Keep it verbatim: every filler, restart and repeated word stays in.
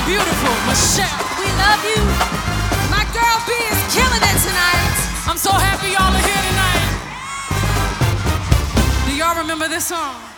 beautiful Michelle. We love you. My girl B is killing it tonight. I'm so happy y'all are here tonight. Do y'all remember this song?